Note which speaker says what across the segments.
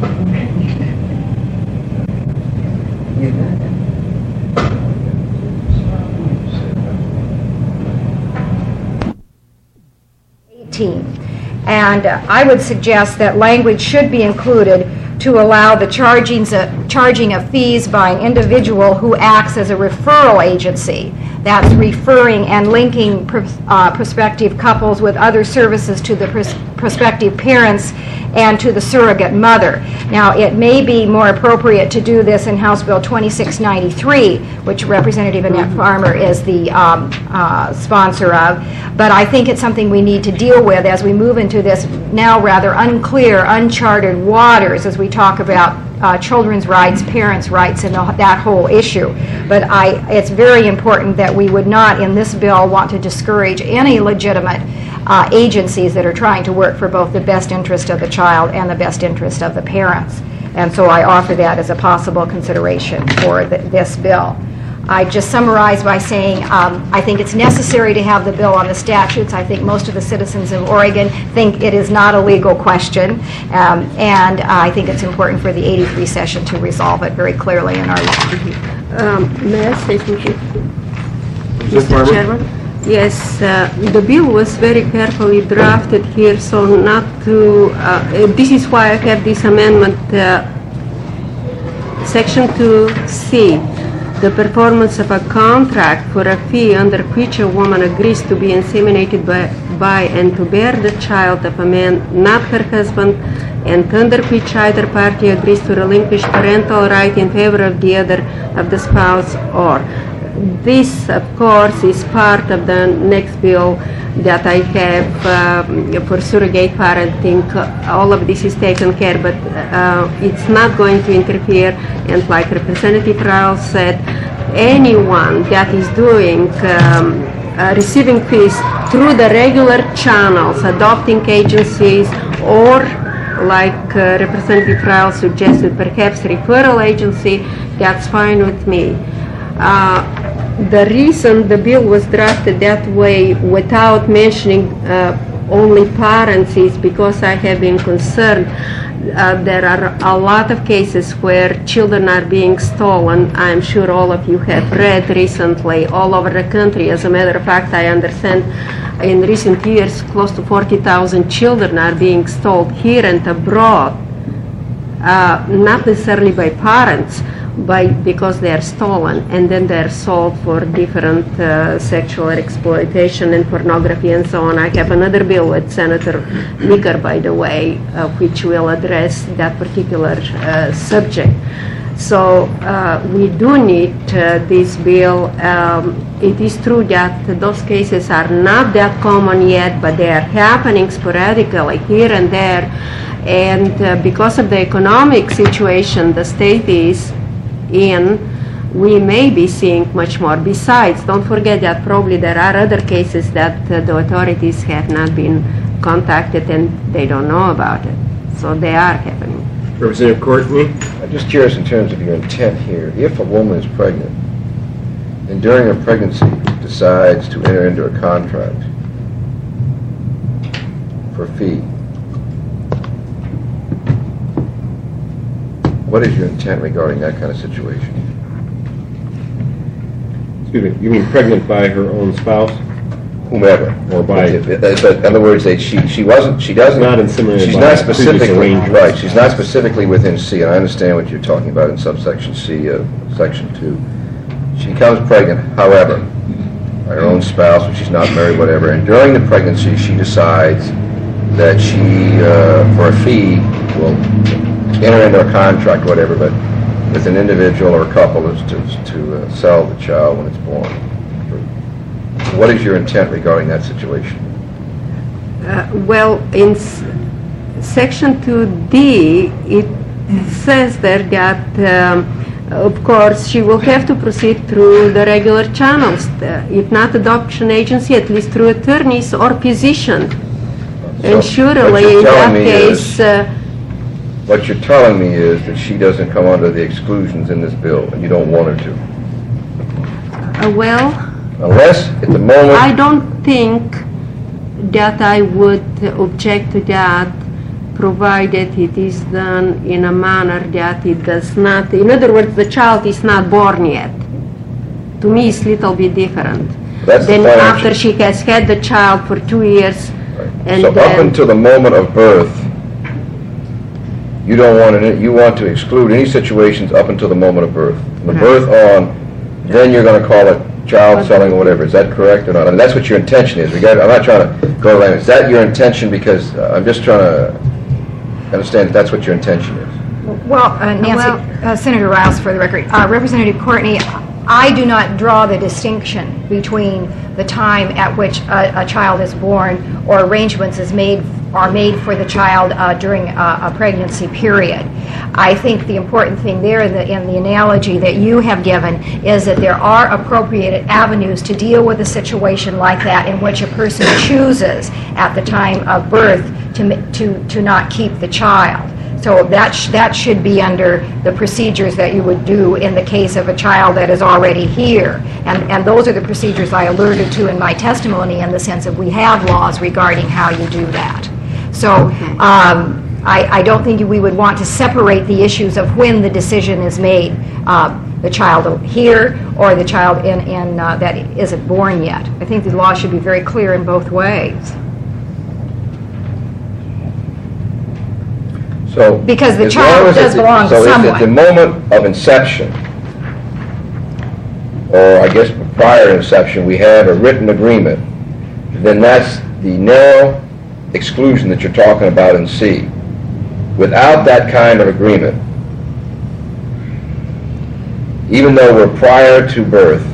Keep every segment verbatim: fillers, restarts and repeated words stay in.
Speaker 1: eighteen. And uh, I would suggest that language should be included to allow the charging, uh, charging of fees by an individual who acts as a referral agency. That's referring and linking pr uh, prospective couples with other services to the pros prospective parents and to the surrogate mother. Now, it may be more appropriate to do this in House Bill twenty-six ninety-three, which Representative Annette Farmer is the um, uh, sponsor of, but I think it's something we need to deal with as we move into this now rather unclear, uncharted waters as we talk about uh, children's rights, parents' rights, and the, that whole issue. But I, it's very important that we would not, in this bill, want to discourage any legitimate uh, agencies that are trying to work for both the best interest of the child and the best interest of the parents. And so I offer that as a possible consideration for the, this bill. I just summarize by saying um, I think it's necessary to have the bill on the statutes. I think most of the citizens of Oregon think it is not a legal question, um, and I think it's important for the eighty-three session to resolve it very clearly in our law.
Speaker 2: Um, may I say something? Mister Chairman? Yes, uh, the bill was very carefully drafted here, so not to, uh, this is why I have this amendment, uh, Section two C. The performance of a contract for a fee under which a woman agrees to be inseminated by, by and to bear the child of a man not her husband, and under which either party agrees to relinquish parental right in favor of the other of the spouse or. This, of course, is part of the next bill that I have um, for surrogate parenting. All of this is taken care, but uh, it's not going to interfere. And like Representative Rowell said, anyone that is doing um, uh, receiving fees through the regular channels, adopting agencies, or like uh, Representative Rowell suggested, perhaps referral agency, that's fine with me. Uh, the reason the bill was drafted that way without mentioning uh, only parents is because I have been concerned. Uh, there are a lot of cases where children are being stolen. I'm sure all of you have read recently all over the country. As a matter of fact, I understand in recent years close to forty thousand children are being stolen here and abroad, uh, not necessarily by parents, by because they are stolen and then they are sold for different uh, sexual exploitation and pornography and so on. I have another bill with Senator Meeker, by the way, uh, which will address that particular uh, subject. So uh, we do need uh, this bill. Um, it is true that those cases are not that common yet, but they are happening sporadically here and there. And uh, because of the economic situation the state is in, we may be seeing much more. Besides, don't forget that probably there are other cases that uh, the authorities have not been contacted and they don't know about it. So they are happening.
Speaker 3: Representative Courtney?
Speaker 4: I'm just curious in terms of your intent here. If a woman is pregnant and during her pregnancy decides to enter into a contract for a fee, what is your intent regarding that kind of situation?
Speaker 3: Excuse me, you mean pregnant by her own spouse?
Speaker 4: Whomever.
Speaker 3: Or by...
Speaker 4: In other words, they, she, she wasn't, she doesn't...
Speaker 3: Not inseminated
Speaker 4: she's
Speaker 3: by
Speaker 4: not specifically,
Speaker 3: right,
Speaker 4: she's not specifically within C, and I understand what you're talking about in subsection C of section two. She becomes pregnant, however, by her own spouse, when she's not married, whatever, and during the pregnancy she decides that she, uh, for a fee, will enter into a contract, whatever, but with an individual or a couple is to, to uh, sell the child when it's born. What is your intent regarding that situation?
Speaker 2: Uh, well, in s section two D, it says there that, um, of course, she will have to proceed through the regular channels, uh, if not adoption agency, at least through attorneys or physician.
Speaker 4: So
Speaker 2: and surely in that case... Uh,
Speaker 4: what you're telling me is that she doesn't come under the exclusions in this bill, and you don't want her
Speaker 2: to. Uh, well...
Speaker 4: Unless, at the moment...
Speaker 2: I don't think that I would object to that, provided it is done in a manner that it does not, in other words, the child is not born yet. To me, it's a little bit different.
Speaker 4: That's the
Speaker 2: Then
Speaker 4: financial-
Speaker 2: after she has had the child for two years, and
Speaker 4: So up
Speaker 2: then,
Speaker 4: until the moment of birth, you don't want to, you want to exclude any situations up until the moment of birth. From the
Speaker 2: Right.
Speaker 4: birth on, then you're going to call it child selling or whatever. Is that correct or not? And that's what your intention is. We got, I'm not trying to go around. Is that your intention? Because uh, I'm just trying to understand if that's what your intention is.
Speaker 1: Well, uh, Nancy,
Speaker 2: Well-
Speaker 1: uh, Senator Rouse, for the record, uh, Representative Courtney, I do not draw the distinction between the time at which a, a child is born or arrangements is made are made for the child uh, during a, a pregnancy period. I think the important thing there in the, in the analogy that you have given is that there are appropriate avenues to deal with a situation like that in which a person chooses at the time of birth to, ma- to, to not keep the child. So that, sh- that should be under the procedures that you would do in the case of a child that is already here. And, and those are the procedures I alluded to in my testimony in the sense that we have laws regarding how you do that. So um, I, I don't think we would want to separate the issues of when the decision is made, uh, the child here or the child in, in uh, that isn't born yet. I think the law should be very clear in both ways.
Speaker 4: So
Speaker 1: Because the
Speaker 4: as
Speaker 1: child
Speaker 4: long as
Speaker 1: does
Speaker 4: it-
Speaker 1: belong to
Speaker 4: So if at the
Speaker 1: someone.
Speaker 4: moment of inception, or I guess prior to inception, we have a written agreement, then that's the narrow exclusion that you're talking about in C. Without that kind of agreement, even though we're prior to birth,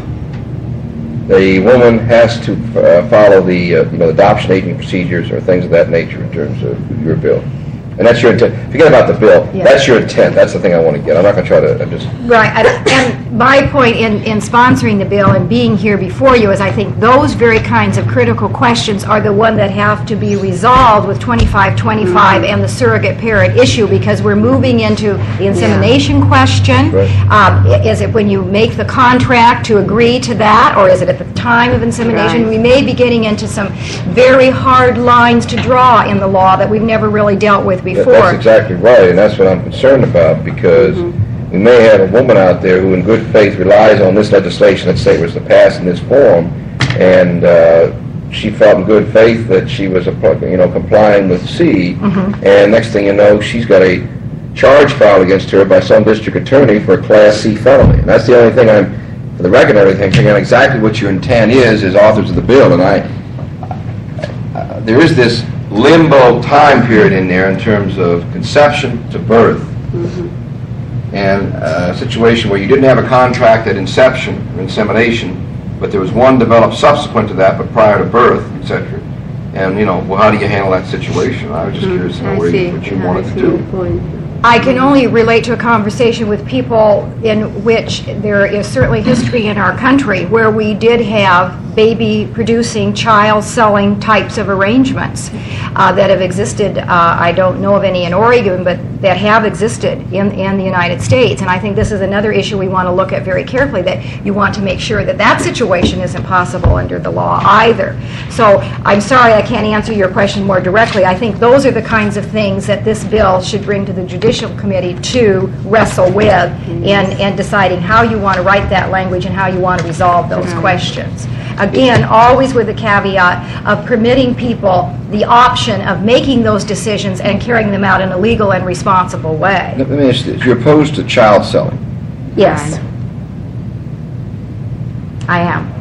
Speaker 4: the woman has to uh, follow the uh, you know adoption aging procedures or things of that nature in terms of your bill. And that's your intent. Forget about the bill.
Speaker 1: Yeah.
Speaker 4: That's your intent. That's the thing I want to get. I'm not going to try to, I'm just,
Speaker 1: Right, and- and my point in, in sponsoring the bill and being here before you is I think those very kinds of critical questions are the one that have to be resolved with twenty-five twenty-five and the surrogate parent issue, because we're moving into the insemination question.
Speaker 4: Right.
Speaker 1: Um, i- Is it when you make the contract to agree to that, or is it at the time of insemination?
Speaker 2: Right.
Speaker 1: We may be getting into some very hard lines to draw in the law that we've never really dealt with
Speaker 4: that-
Speaker 1: before.
Speaker 4: that's exactly right, and that's what I'm concerned about, because we may have a woman out there who in good faith relies on this legislation, let's say it was to pass in this form, and uh, she felt in good faith that she was, a you know, complying with C, and next thing you know, she's got a charge filed against her by some district attorney for a Class C felony. And that's the only thing I'm, for the record and everything, figuring out exactly what your intent is, as authors of the bill, and I, uh, there is this limbo time period in there in terms of conception to birth, and uh, a situation where you didn't have a contract at inception or insemination, but there was one developed subsequent to that, but prior to birth, et cetera. And, you know, well, how do you handle that situation? I was just curious to know
Speaker 2: I
Speaker 4: where
Speaker 2: see,
Speaker 4: you, what you
Speaker 2: yeah,
Speaker 4: wanted
Speaker 2: I
Speaker 4: to
Speaker 2: see
Speaker 4: do.
Speaker 2: your point.
Speaker 1: I can only relate to a conversation with people in which there is certainly history in our country where we did have baby-producing, child-selling types of arrangements uh, that have existed. Uh, I don't know of any in Oregon, but that have existed in, in the United States. And I think this is another issue we want to look at very carefully, that you want to make sure that that situation isn't possible under the law either. So I'm sorry I can't answer your question more directly. I think those are the kinds of things that this bill should bring to the Judicial Committee to wrestle with in, in deciding how you want to write that language and how you want to resolve those questions. Again, always with the caveat of permitting people the option of making those decisions and carrying them out in a legal and responsible way.
Speaker 4: Let me ask you this. You're opposed to child selling.
Speaker 1: Yes. I am.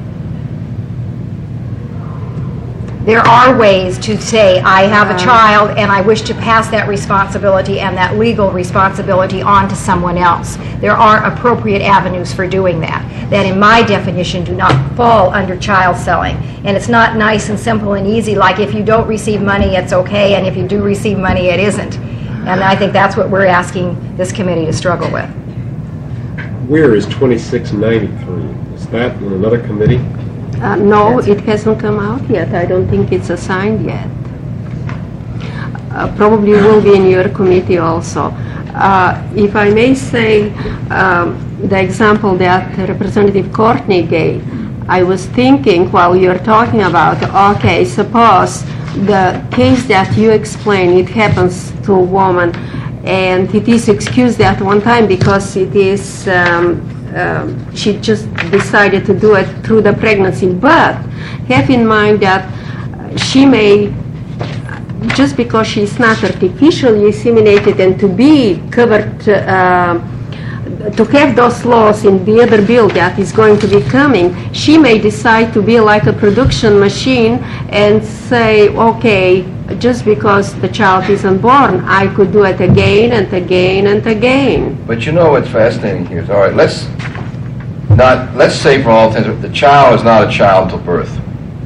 Speaker 1: There are ways to say, I have a child and I wish to pass that responsibility and that legal responsibility on to someone else. There are appropriate avenues for doing that, that in my definition do not fall under child selling. And it's not nice and simple and easy, like if you don't receive money, it's okay, and if you do receive money, it isn't. And I think that's what we're asking this committee to struggle with.
Speaker 3: Where is twenty-six ninety-three? Is that in another committee?
Speaker 2: Uh, no, it hasn't come out yet. I don't think it's assigned yet. Uh, probably will be in your committee also. Uh, if I may say, um, the example that Representative Courtney gave, I was thinking while you're talking about, okay, suppose the case that you explain, it happens to a woman, and it is excused at one time because it is, um, um, she just decided to do it through the pregnancy. But have in mind that she may, just because she is not artificially inseminated and to be covered, uh, to have those laws in the other bill that is going to be coming, she may decide to be like a production machine and say, okay, just because the child isn't born, I could do it again and again and again.
Speaker 4: But you know what's fascinating here is, all right, let's not, let's say for all intents, the child is not a child till birth.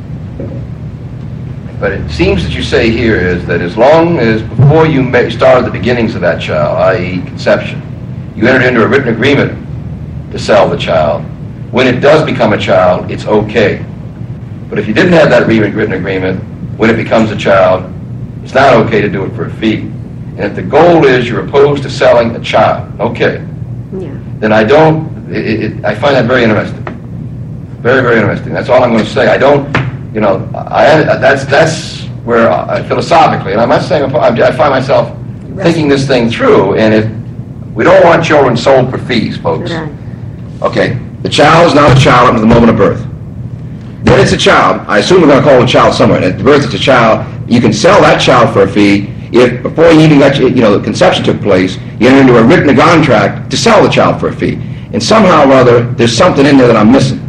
Speaker 4: But it seems that you say here is that as long as before you may start the beginnings of that child, that is conception, you entered into a written agreement to sell the child. When it does become a child, it's okay. But if you didn't have that written agreement, when it becomes a child, it's not okay to do it for a fee. And if the goal is you're opposed to selling a child, okay,
Speaker 2: Yeah.
Speaker 4: then I don't, it, it, I find that very interesting. Very, very interesting. That's all I'm going to say. I don't, you know, I, that's, that's where I, philosophically, and I'm not saying, I find myself thinking this thing through, and it, we don't want children sold for fees, folks.
Speaker 2: Right.
Speaker 4: Okay, the child is not a child up to the moment of birth. Then it's a child. I assume we're going to call it a child somewhere. At the birth, it's a child. You can sell that child for a fee if, before you even got, you know, the conception took place, you enter into a written contract to sell the child for a fee. And somehow or other, there's something in there that I'm missing.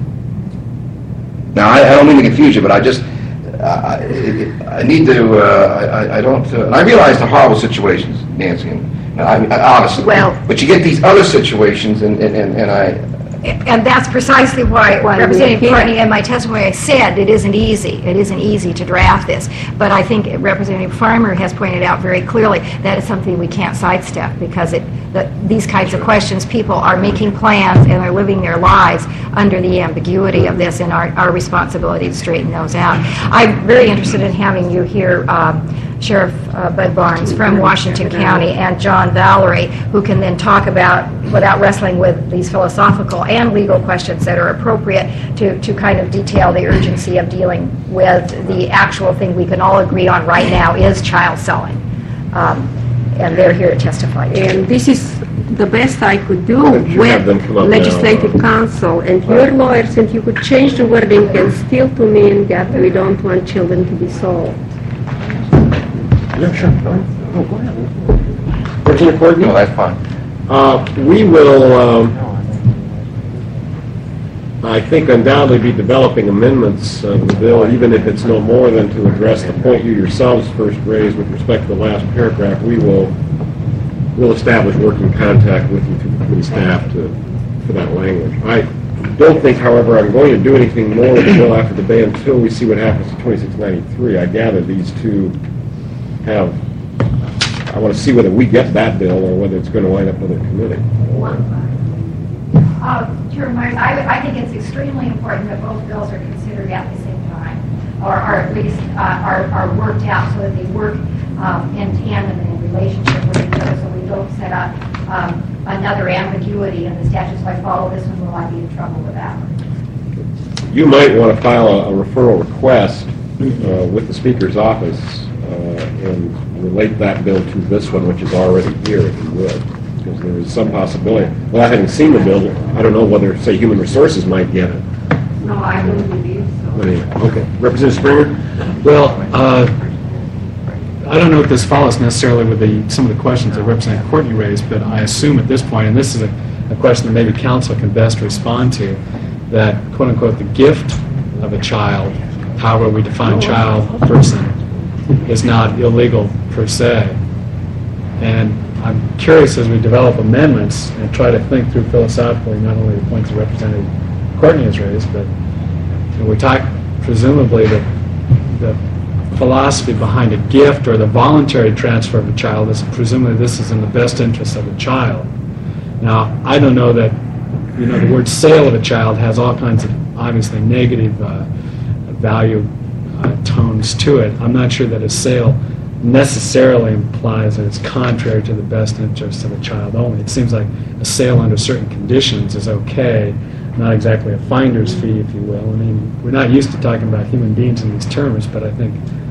Speaker 4: Now, I, I don't mean to confuse you, but I just, uh, I, I need to, uh, I, I don't, uh, and I realize the horrible situations, Nancy, and I, I, honestly.
Speaker 1: Well-
Speaker 4: but you get these other situations, and, and, and, and I,
Speaker 1: And that's precisely why
Speaker 2: Why we
Speaker 1: Representative
Speaker 2: can't.
Speaker 1: Courtney, in my testimony, I said it isn't easy. It isn't easy to draft this. But I think Representative Farmer has pointed out very clearly that is something we can't sidestep because it, the, these kinds of questions, people are making plans and are living their lives under the ambiguity of this, and our, our responsibility to straighten those out. I'm very interested in having you here, um, Sheriff uh, Bud Barnes from Washington County, and John Valerie, who can then talk about, without wrestling with these philosophical and legal questions that are appropriate, to, to kind of detail the urgency of dealing with the actual thing we can all agree on right now is child selling. Um, and they're here to testify to.
Speaker 2: And this is the best I could do
Speaker 3: Why don't you have them come
Speaker 2: with
Speaker 3: up now?
Speaker 2: legislative counsel and your lawyers, and you could change the wording and still to mean that we don't want children to be sold.
Speaker 3: Yeah, sure. Oh, go ahead. Representative Courtney?
Speaker 4: no, that's fine.
Speaker 3: Uh, we will, um, I think, undoubtedly be developing amendments of the bill, even if it's no more than to address the point you yourselves first raised with respect to the last paragraph. We will we'll establish working contact with you through the committee staff to, for that language. I don't think, however, I'm going to do anything more with the bill after the day until we see what happens to twenty-six ninety-three. I gather these two have, I want to see whether we get that bill or whether it's going to wind up with a committee.
Speaker 1: Uh, Chairman Myers, I, I think it's extremely important that both bills are considered at the same time, or, or at least uh, are, are worked out so that they work um, in tandem and in relationship with each other, so we don't set up um, another ambiguity in the statute. So I follow this one, will I be in trouble with that one?
Speaker 3: You might want to file a, a referral request uh, with the Speaker's office uh, and relate that bill to this one, which is already here, if you would, because there is some possibility. Without having seen the bill, I don't know whether, say, Human Resources might get it.
Speaker 2: No, I don't believe so.
Speaker 3: But anyway, okay. Representative Springer?
Speaker 5: Well, uh, I don't know if this follows necessarily with the, some of the questions that Representative Courtney raised, but I assume at this point, and this is a, a question that maybe council can best respond to, that quote-unquote the gift of a child, however we define child, person, is not illegal per se. And I'm curious as we develop amendments and try to think through philosophically not only the points that Representative Courtney has raised, but you know, we talk presumably that the philosophy behind a gift or the voluntary transfer of a child is presumably this is in the best interest of the child. Now, I don't know that, you know, the word sale of a child has all kinds of obviously negative uh, value uh, tones to it. I'm not sure that a sale necessarily implies that it's contrary to the best interests of a child only. It seems like a sale under certain conditions is okay, not exactly a finder's fee, if you will. I mean, we're not used to talking about human beings in these terms, but I think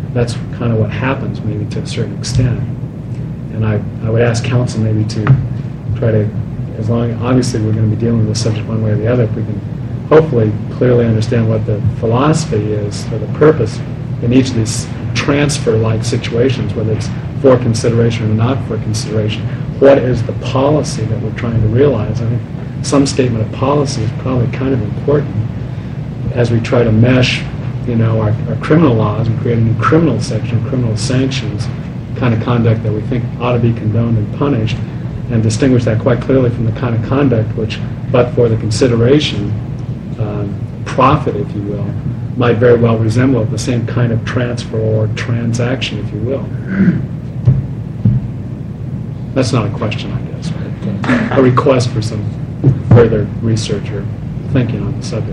Speaker 5: that's kind of what happens maybe to a certain extent. And I, I would ask council maybe to try to, as long, obviously we're going to be dealing with this subject one way or the other, if we can hopefully clearly understand what the philosophy is or the purpose in each of these transfer-like situations, whether it's for consideration or not for consideration. What is the policy that we're trying to realize? I think some statement of policy is probably kind of important as we try to mesh, you know, our, our criminal laws and create a new criminal section, criminal sanctions, kind of conduct that we think ought to be condoned and punished, and distinguish that quite clearly from the kind of conduct which, but for the consideration, um, profit, if you will, might very well resemble the same kind of transfer or transaction, if you will. That's not a question, I guess, but a request for some further research or thinking on the subject.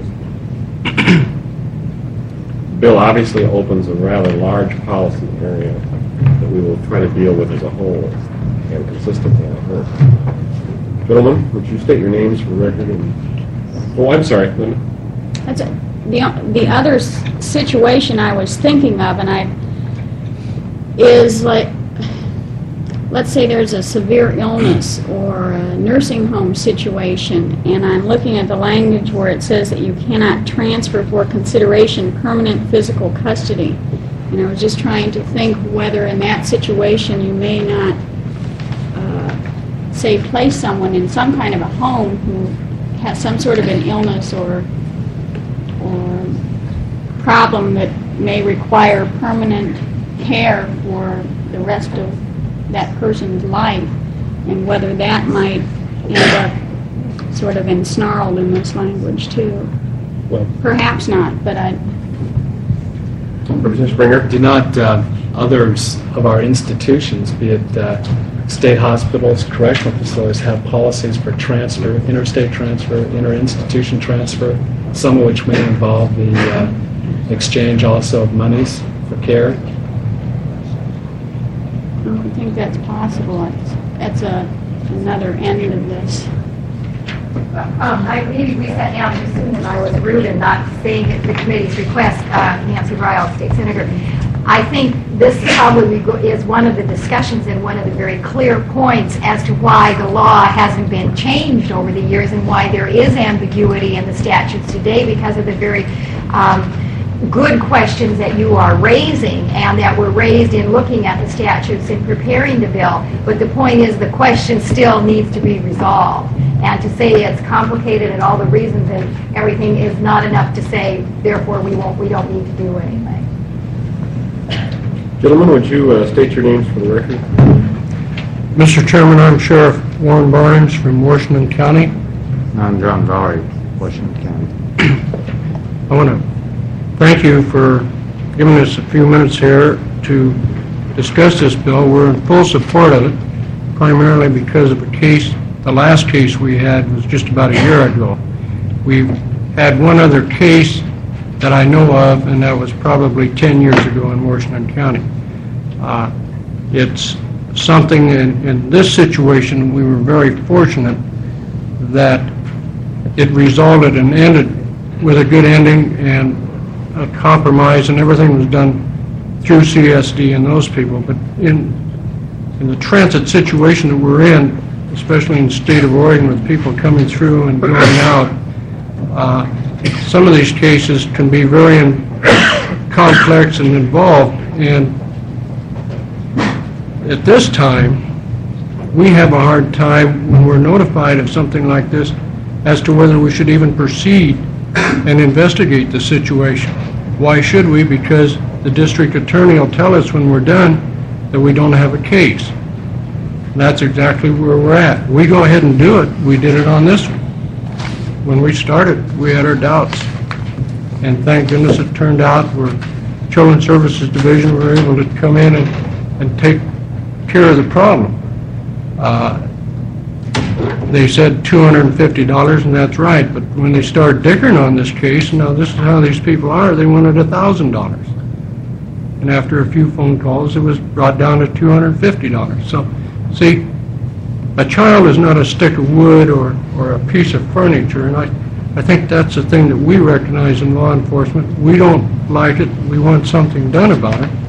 Speaker 3: The bill obviously opens a rather large policy area that we will try to deal with as a whole and consistently, I hope. Gentlemen, would you state your names for the record? And, oh, I'm sorry, Linda.
Speaker 6: That's a, the the other s- situation I was thinking of, and I is like, let's say there's a severe illness or a nursing home situation, and I'm looking at the language where it says that you cannot transfer for consideration permanent physical custody. And I was just trying to think whether in that situation you may not, uh, say, place someone in some kind of a home who has some sort of an illness or or problem that may require permanent care for the rest of that person's life, and whether that might end up sort of ensnarled in this language too.
Speaker 5: Well,
Speaker 6: Perhaps not, but I,
Speaker 3: Representative Springer?
Speaker 5: do not uh, others of our institutions, be it uh, state hospitals, correctional facilities, have policies for transfer, interstate transfer, inter-institution transfer, some of which may involve the uh, exchange also of monies for care?
Speaker 6: I don't think that's possible. It's, that's a, another end of this.
Speaker 1: Um, I maybe we sat down too soon and I was rude in not saying at the committee's request, uh, Nancy Ryle, State Senator. I think this probably is one of the discussions and one of the very clear points as to why the law hasn't been changed over the years and why there is ambiguity in the statutes today, because of the very um, good questions that you are raising and that were raised in looking at the statutes and preparing the bill. But the point is the question still needs to be resolved. And to say it's complicated and all the reasons and everything is not enough to say, therefore we won't, we don't need to do anything.
Speaker 3: Gentlemen, would you uh, state your names for the record?
Speaker 7: Mister Chairman, I'm Sheriff Warren Barnes from Washington County.
Speaker 8: I'm John Valerie, Washington County.
Speaker 7: I want to thank you for giving us a few minutes here to discuss this bill. We're in full support of it, primarily because of a case, the last case we had was just about a year ago. We've had one other case that I know of, and that was probably ten years ago in Washington County. Uh, it's something in, in this situation, we were very fortunate that it resulted and ended with a good ending and a compromise, and everything was done through C S D and those people. But in in the transit situation that we're in, especially in the state of Oregon with people coming through and going out, uh, some of these cases can be very in, complex and involved, and at this time we have a hard time when we're notified of something like this as to whether we should even proceed and investigate the situation. Why should we? Because the district attorney will tell us when we're done that we don't have a case. And that's exactly where we're at. We go ahead and do it. We did it on this one. When we started, we had our doubts. And thank goodness it turned out where Children's Services Division were able to come in and, and take care of the problem. Uh, they said two hundred fifty dollars, and that's right, but when they started dickering on this case, now this is how these people are, they wanted one thousand dollars. And after a few phone calls, it was brought down to two hundred fifty dollars. So, see, a child is not a stick of wood or, or a piece of furniture, and I, I think that's the thing that we recognize in law enforcement. We don't like it. We want something done about it.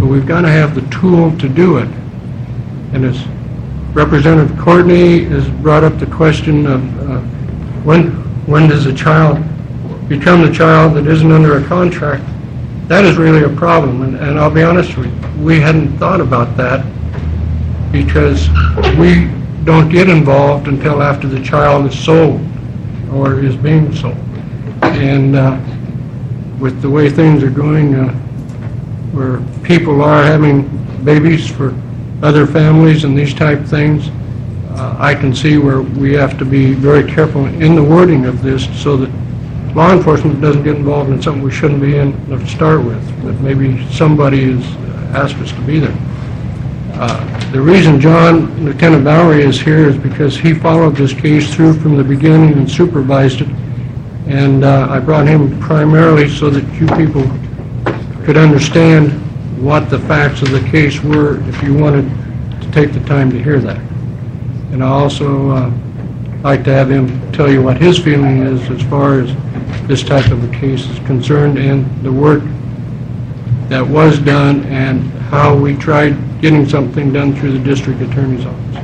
Speaker 7: but we've got to have the tool to do it. And as Representative Courtney has brought up the question of uh, when when does a child become the child that isn't under a contract, that is really a problem. And, and I'll be honest with you, we hadn't thought about that because we don't get involved until after the child is sold or is being sold. And uh, with the way things are going, uh, where people are having babies for other families and these type things, uh, I can see where we have to be very careful in the wording of this so that law enforcement doesn't get involved in something we shouldn't be in to start with, but maybe somebody has asked us to be there. Uh, the reason John, Lieutenant Bowery, is here is because he followed this case through from the beginning and supervised it, and uh, I brought him primarily so that you people could understand what the facts of the case were if you wanted to take the time to hear that. And I also uh, like to have him tell you what his feeling is as far as this type of a case is concerned and the work that was done and how we tried getting something done through the district attorney's office.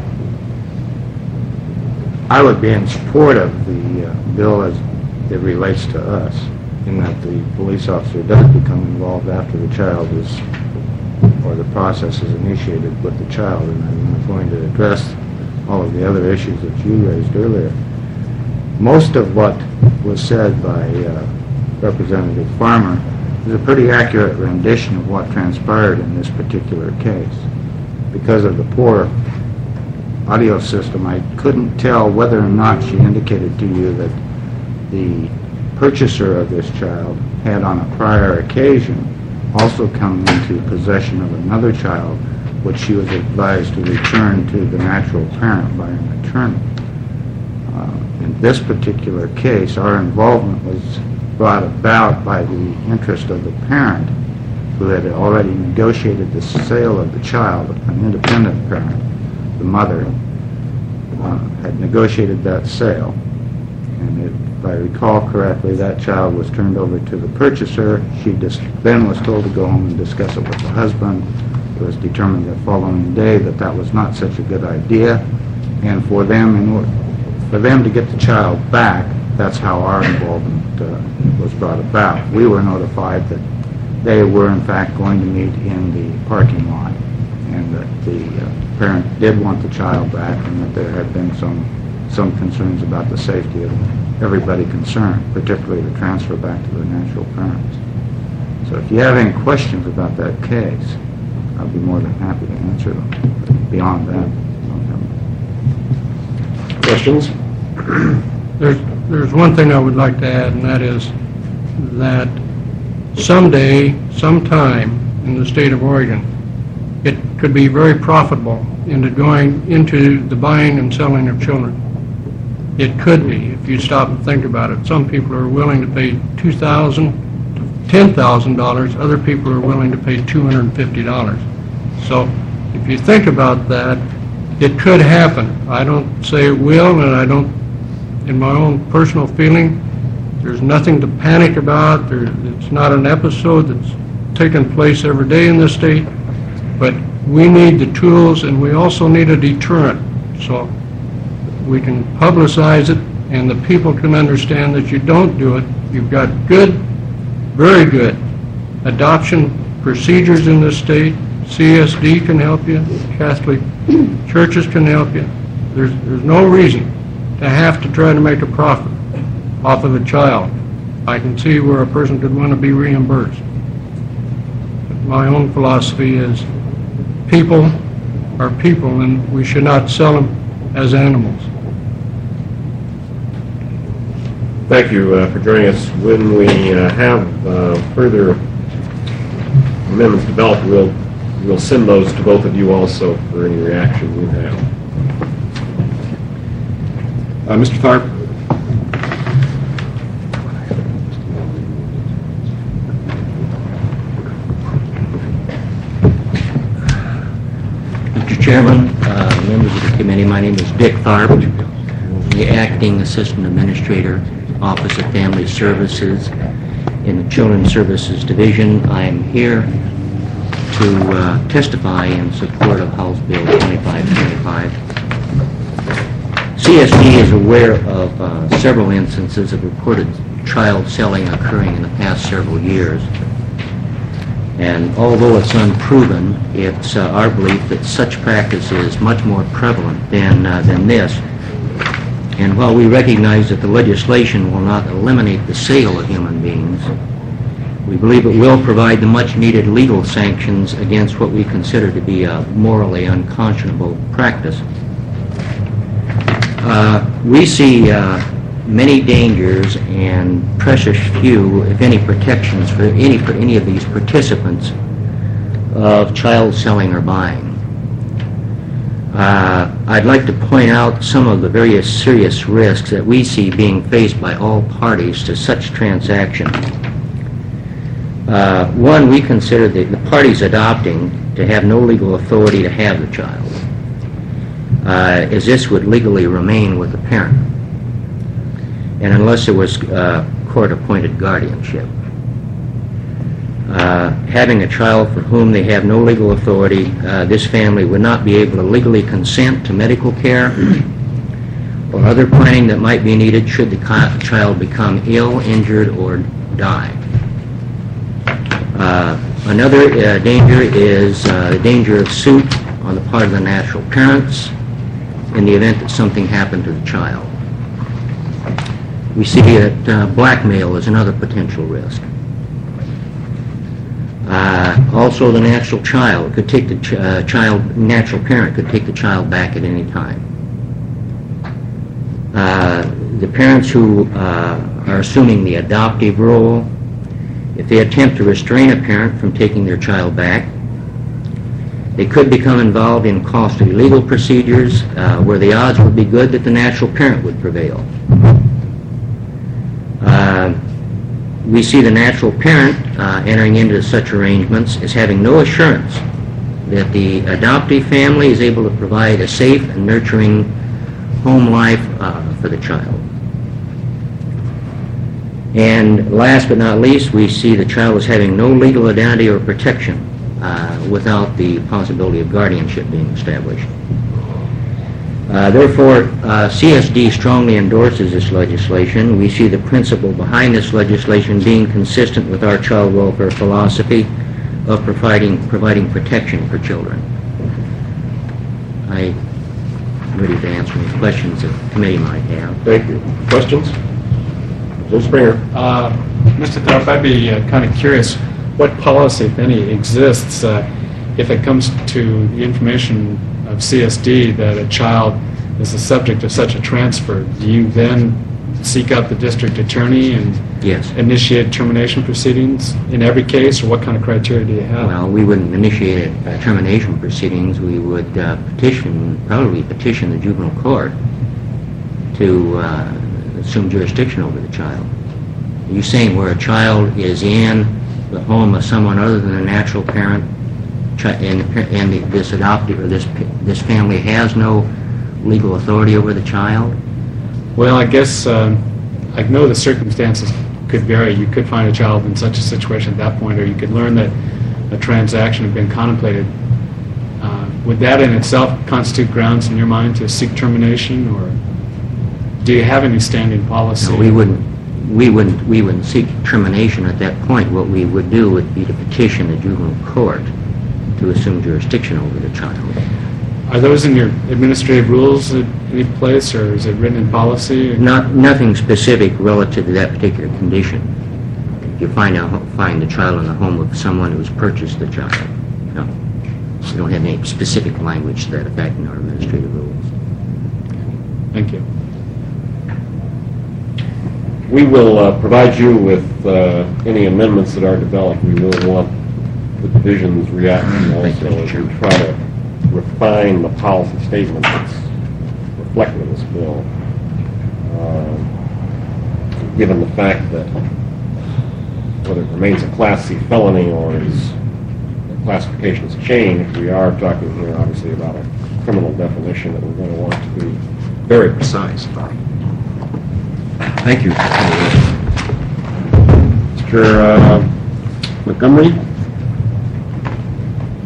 Speaker 8: I would be in support of the uh, bill as it relates to us, in that the police officer does become involved after the child is, or the process is initiated with the child, and I'm going to address all of the other issues that you raised earlier. Most of what was said by uh, Representative Farmer is a pretty accurate rendition of what transpired in this particular case. Because of the poor audio system, I couldn't tell whether or not she indicated to you that the purchaser of this child had on a prior occasion also come into possession of another child, which she was advised to return to the natural parent by an attorney. Uh, in this particular case, our involvement was brought about by the interest of the parent, who had already negotiated the sale of the child, an independent parent. The mother uh, had negotiated that sale, and if I recall correctly, that child was turned over to the purchaser. She just then was told to go home and discuss it with the husband. It was determined the following day that that was not such a good idea, and for them, in order, for them to get the child back, that's how our involvement uh, was brought about. We were notified that they were in fact going to meet in the parking lot, and that the uh, parent did want the child back, and that there had been some some concerns about the safety of everybody concerned, particularly the transfer back to the natural parents. So if you have any questions about that case, I'll be more than happy to answer them. But beyond that, I don't have any.
Speaker 3: Questions?
Speaker 7: There's, there's one thing I would like to add, and that is that someday, sometime in the state of Oregon, it could be very profitable into going into the buying and selling of children. It could be, if you stop and think about it. Some people are willing to pay two thousand dollars to ten thousand dollars. Other people are willing to pay two hundred fifty dollars. So if you think about that, it could happen. I don't say it will, and I don't, in my own personal feeling, there's nothing to panic about. There, it's not an episode that's taking place every day in this state, but we need the tools, and we also need a deterrent. So we can publicize it, and the people can understand that you don't do it. You've got good, very good adoption procedures in this state. C S D can help you. Catholic churches can help you. There's, there's no reason to have to try to make a profit off of a child. I can see where a person could want to be reimbursed. But my own philosophy is people are people, and we should not sell them as animals.
Speaker 3: Thank you uh, for joining us. When we uh, have uh, further amendments developed, we'll we'll send those to both of you also for any reaction you have. Uh, Mister Tharp.
Speaker 9: Mister Chairman, uh, members of the committee, my name is Dick Tharp, the Acting Assistant Administrator, Office of Family Services in the Children's Services Division. I am here to uh, testify in support of House Bill twenty-five twenty-five. C S D is aware of uh, several instances of reported child selling occurring in the past several years. And although it's unproven, it's uh, our belief that such practice is much more prevalent than, uh, than this. And while we recognize that the legislation will not eliminate the sale of human beings, we believe it will provide the much-needed legal sanctions against what we consider to be a morally unconscionable practice. Uh, we see uh, many dangers and precious few, if any, protections for any, for any of these participants of child selling or buying. Uh, I'd like to point out some of the various serious risks that we see being faced by all parties to such transaction. Uh, one, we consider the, the parties adopting to have no legal authority to have the child, uh, as this would legally remain with the parent, and unless there was uh, court-appointed guardianship. Uh, having a child for whom they have no legal authority, uh, this family would not be able to legally consent to medical care or other planning that might be needed should the child become ill, injured, or die. Uh, another uh, danger is uh, the danger of suit on the part of the natural parents in the event that something happened to the child. We see that uh, blackmail is another potential risk. Uh, also, the natural child could take the ch uh, child, natural parent could take the child back at any time. Uh, the parents who uh, are assuming the adoptive role, if they attempt to restrain a parent from taking their child back, they could become involved in costly legal procedures uh, where the odds would be good that the natural parent would prevail. Uh, we see the natural parent uh, entering into such arrangements as having no assurance that the adoptive family is able to provide a safe and nurturing home life uh, for the child. And last but not least, we see the child as having no legal identity or protection uh, without the possibility of guardianship being established. Uh, therefore, uh, C S D strongly endorses this legislation. We see the principle behind this legislation being consistent with our child welfare philosophy of providing, providing protection for children. I'm ready to answer any questions that the committee might have.
Speaker 3: Thank you. Questions? Mister Springer.
Speaker 5: Uh, Mister Thorpe, I'd be uh, kind of curious what policy, if any, exists uh, if it comes to the information of C S D that a child is the subject of such a transfer. Do you then seek out the district attorney and
Speaker 9: yes.
Speaker 5: initiate termination proceedings in every case, or what kind of criteria do you have?
Speaker 9: Well, we wouldn't initiate uh, termination proceedings. We would uh, petition, probably petition the juvenile court to uh, assume jurisdiction over the child. Are you saying where a child is in the home of someone other than a natural parent, and, and the, this adoptive or this this family has no legal authority over the child?
Speaker 5: Well, I guess uh, I know the circumstances could vary. You could find a child in such a situation at that point, or you could learn that a transaction had been contemplated. Uh, would that in itself constitute grounds in your mind to seek termination, or do you have any standing policy?
Speaker 9: No, we wouldn't. We wouldn't. We wouldn't seek termination at that point. What we would do would be to petition the juvenile court to assume jurisdiction over the child.
Speaker 5: Are those in your administrative rules at any place, or is it written in policy?
Speaker 9: Not nothing specific relative to that particular condition. If you find out find the child in the home of someone who's purchased the child, no, we don't have any specific language to that effect in our administrative rules.
Speaker 5: Thank you.
Speaker 3: We will uh, provide you with uh, any amendments that are developed. We will want the division's reaction also as we try to refine the policy statement that's reflected in this bill. Uh, given the fact that whether it remains a Class C felony or is the classification is changed, we are talking here obviously about a criminal definition that we're going to want to be very precise about.
Speaker 9: Thank you.
Speaker 3: Mister Uh, Montgomery?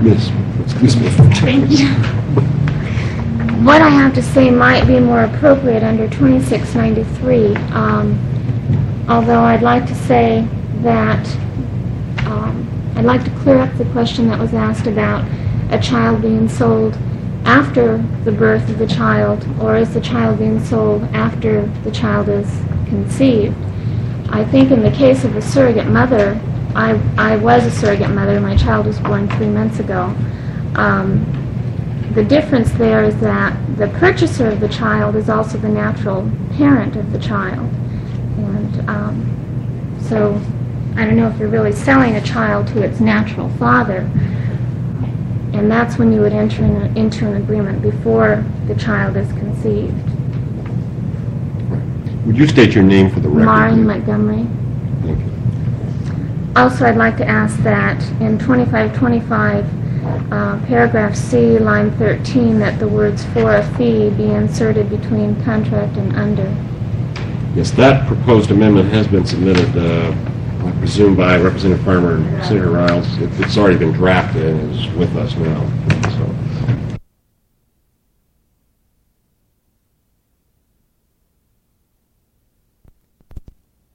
Speaker 3: Miss Miss Smith.
Speaker 10: Thank you. What I have to say might be more appropriate under twenty-six ninety-three, um, although I'd like to say that um, I'd like to clear up the question that was asked about a child being sold after the birth of the child, or is the child being sold after the child is conceived. I think in the case of a surrogate mother, I, I was a surrogate mother. My child was born three months ago. Um, the difference there is that the purchaser of the child is also the natural parent of the child. And um, so I don't know if you're really selling a child to its natural father. And that's when you would enter in a, into an agreement before the child is conceived.
Speaker 3: Would you state your name for the record?
Speaker 10: Maureen Montgomery.
Speaker 3: Thank you.
Speaker 10: Also, I'd like to ask that in twenty-five twenty-five, uh, paragraph C, line thirteen, that the words "for a fee" be inserted between contract and under.
Speaker 3: Yes, that proposed amendment has been submitted, uh, I presume, by Representative Farmer and Senator Riles. It, it's already been drafted and is with us now.